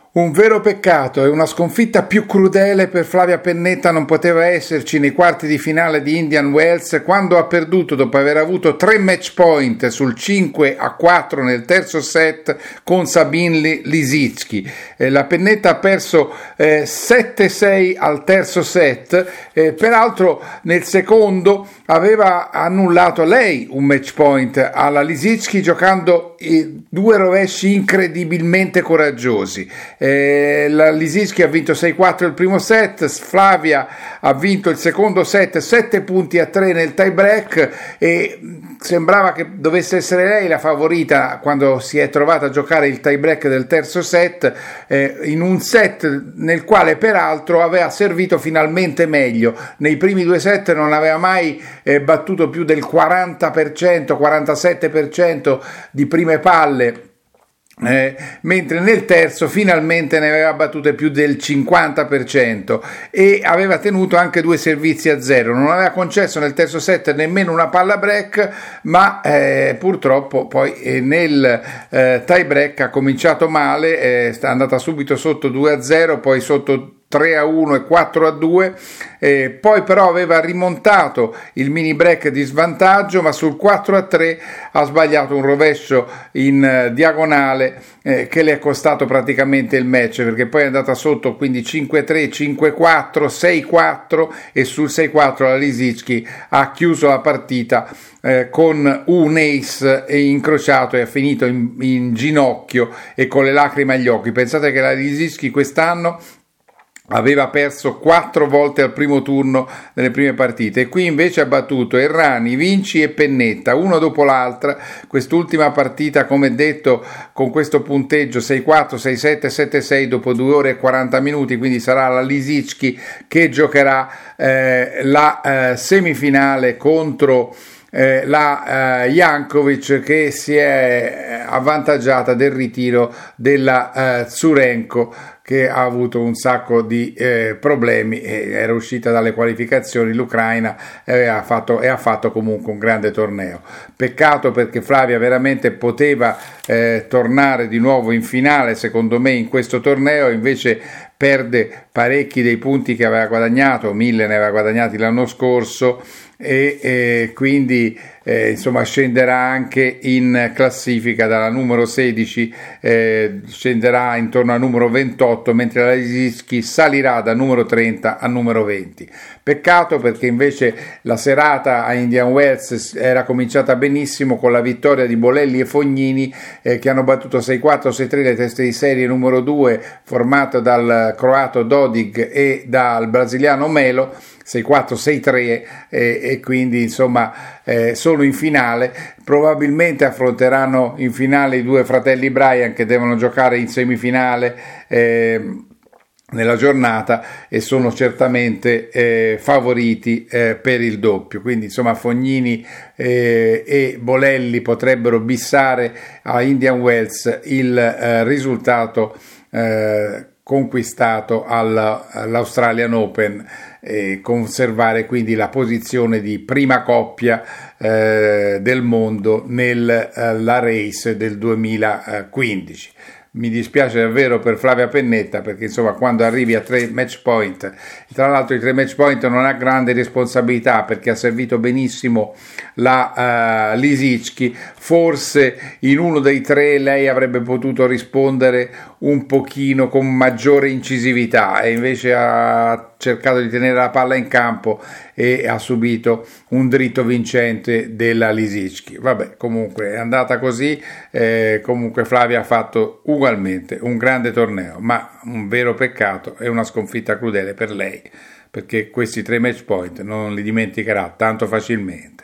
Un vero peccato e una sconfitta più crudele per Flavia Pennetta non poteva esserci nei quarti di finale di Indian Wells, quando ha perduto dopo aver avuto 3 match point sul 5-4 nel terzo set con Sabine Lisicki. La Pennetta ha perso 7-6 al terzo set, peraltro nel secondo aveva annullato lei un match point alla Lisicki giocando 2 rovesci incredibilmente coraggiosi. La Lisicki ha vinto 6-4 il primo set, Flavia ha vinto il secondo set 7-3 nel tie break e sembrava che dovesse essere lei la favorita quando si è trovata a giocare il tie break del terzo set, in un set nel quale peraltro aveva servito finalmente meglio. Nei primi 2 set non aveva mai battuto più del 40%, 47% di prime palle, mentre nel terzo finalmente ne aveva battute più del 50% e aveva tenuto anche 2 servizi a 0. Non aveva concesso nel terzo set nemmeno una palla break, ma purtroppo poi nel tie break ha cominciato male, è andata subito sotto 2-0, poi sotto 3-1 e 4-2, poi però aveva rimontato il mini break di svantaggio, ma sul 4-3 ha sbagliato un rovescio in diagonale che le è costato praticamente il match, perché poi è andata sotto quindi 5-3, 5-4, 6-4 e sul 6-4 la Lisicki ha chiuso la partita con un ace incrociato e ha finito in ginocchio e con le lacrime agli occhi. Pensate che la Lisicki quest'anno aveva perso 4 volte al primo turno nelle prime partite e qui invece ha battuto Errani, Vinci e Pennetta uno dopo l'altra. Quest'ultima partita, come detto, con questo punteggio 6-4, 6-7, 7-6 dopo 2 ore e 40 minuti, quindi sarà la Lisicki che giocherà la semifinale contro la Jankovic, che si è avvantaggiata del ritiro della Tsurenko, che ha avuto un sacco di problemi e era uscita dalle qualificazioni l'Ucraina e ha fatto comunque un grande torneo. Peccato, perché Flavia veramente poteva tornare di nuovo in finale secondo me in questo torneo, invece perde parecchi dei punti che aveva guadagnato, 1000 ne aveva guadagnati l'anno scorso e quindi insomma scenderà anche in classifica dalla numero 16, scenderà intorno al numero 28, mentre la Lisicki salirà da numero 30 a numero 20. Peccato, perché invece la serata a Indian Wells era cominciata benissimo con la vittoria di Bolelli e Fognini, che hanno battuto 6-4, 6-3 le teste di serie numero 2 formato dal croato Dodig e dal brasiliano Melo, 6-4, 6-3 e quindi insomma sono in finale. Probabilmente affronteranno in finale i 2 fratelli Bryan, che devono giocare in semifinale nella giornata e sono certamente favoriti per il doppio. Quindi insomma Fognini e Bolelli potrebbero bissare a Indian Wells il risultato conquistato all'Australian Open e conservare quindi la posizione di prima coppia del mondo nella race del 2015. Mi dispiace davvero per Flavia Pennetta, perché insomma quando arrivi a 3 match point, tra l'altro i 3 match point non ha grande responsabilità, perché ha servito benissimo la Lisicki, forse in uno dei 3 lei avrebbe potuto rispondere un pochino con maggiore incisività e invece ha cercato di tenere la palla in campo e ha subito un dritto vincente della Lisicki. Vabbè, comunque è andata così, comunque Flavia ha fatto ugualmente un grande torneo, ma un vero peccato e una sconfitta crudele per lei, perché questi 3 match point non li dimenticherà tanto facilmente.